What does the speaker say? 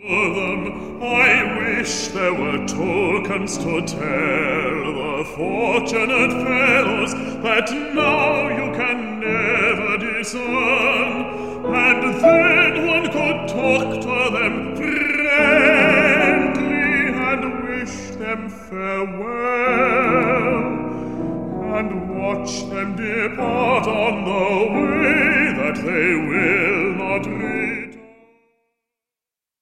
I wish there were tokens to tell the fortunate fellows that now you can never discern, and then one could talk to them friendly and wish them farewell, and watch them depart on the way that they will not return.